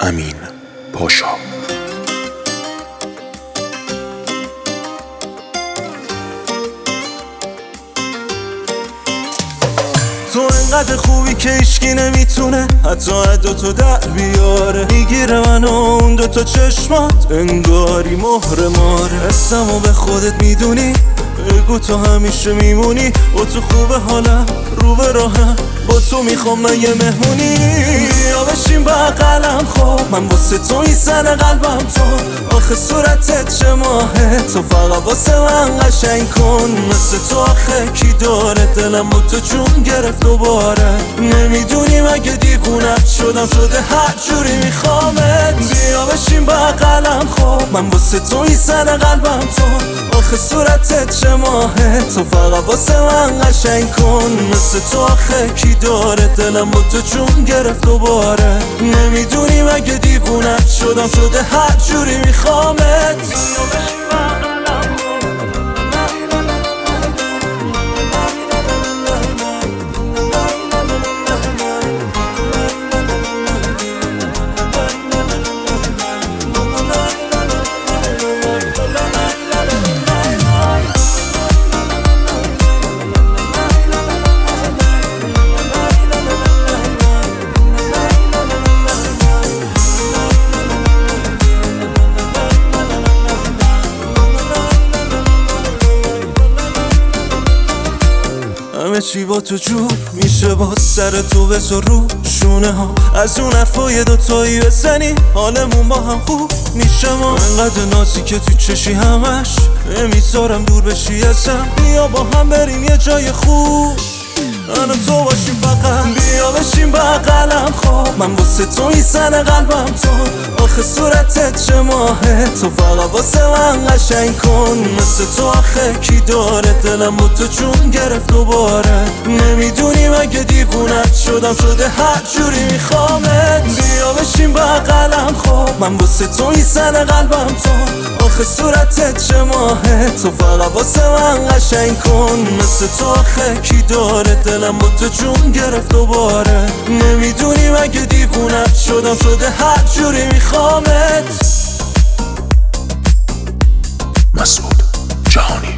امین پاشا. تو انقدر خوبی که هیچکی نمیتونه حتی عداتو در بیاره. میگیره منو اون دوتا چشمات انگاری مهر ماره. حسمو به خودت میدونی، بگو تو همیشه میمونی. با تو خوبه حالم رو به راهم، با تو میخوام من یه مهمونی. بیا بشین بغلم خب، من واسه تو این زن قلبم تو. آخه صورتت چه ماهه، تو فقط واسه من قشنگ کن. مثل تو آخه کی داره، دلم با تو جون گرفت دوباره. نمیدونی مگه دیوونت شدم، شده هر جوری میخوامت. بیا بشین بغلم خب، من واسه تو این زن قلبم تو. آخه صورتت چه ماهه، تو فقط واسه من قشنگ کن. مثل تو آخه کی داره، دلم با تو جون گرفت دوباره. نمیدونی مگه دیوونت شدم، شده هر جوری میخوامت. همه چی با تو جور میشه، با سر تو بذار رو شونه ها. از اون حرفای دوتایی بزنی حالمون با هم خوب میشه. ما انقدر نازی که تو چشی همش نمیذارم دور بشی ازم. بیا با هم بریم یه جای خوب، من و تو باشیم فقط. بیا بشین بغلم خب، من واسه تو این زن قلبم تو. آخه صورتت چه ماهه، تو فقط واسه من قشنگ کن. مثل تو آخه کی داره، دلم با تو جون گرفت دوباره. نمیدونی مگه دیوونت شدم، شده هر جوری میخوامت. بیا بشین بغلم خب، من واسه تو این زن قلبم تو. آخه صورتت چه ماهه، تو فقط واسه من قشنگ کن. مثل تو آخه کی داره، دلم با تو جون گرفت دوباره. نمیدونی مگه دیوونت شدم، شده هر جوری میخوامت. مسعود جهانی.